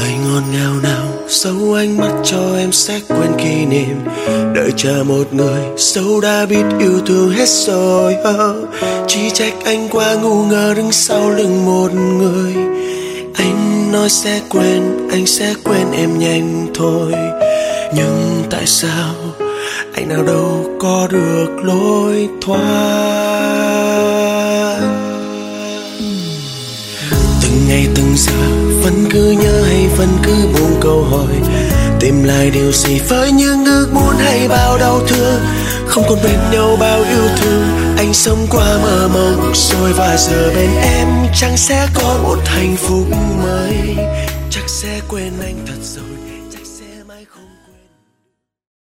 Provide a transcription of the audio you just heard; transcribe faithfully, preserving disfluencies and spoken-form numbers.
lời ngọt ngào nào dấu ánh mắt cho em sẽ quên kỷ niệm. Đợi chờ một người dẫu đã biết yêu thương hết rồi. Chỉ trách anh quá ngu ngơ đứng sau lưng một người. Anh nói sẽ quên, anh sẽ quên em nhanh thôi. Nhưng tại sao anh nào đâu có được lối thoát. Từng ngày từng giờ vẫn cứ nhớ hay vẫn cứ buông câu hỏi. Tìm lại điều gì với những ước muốn hay bao đau thương. Không còn bên nhau bao yêu thương. Anh sống qua mơ mộng rồi và giờ bên em chẳng sẽ có một hạnh phúc mới. Chắc sẽ quên anh thật rồi.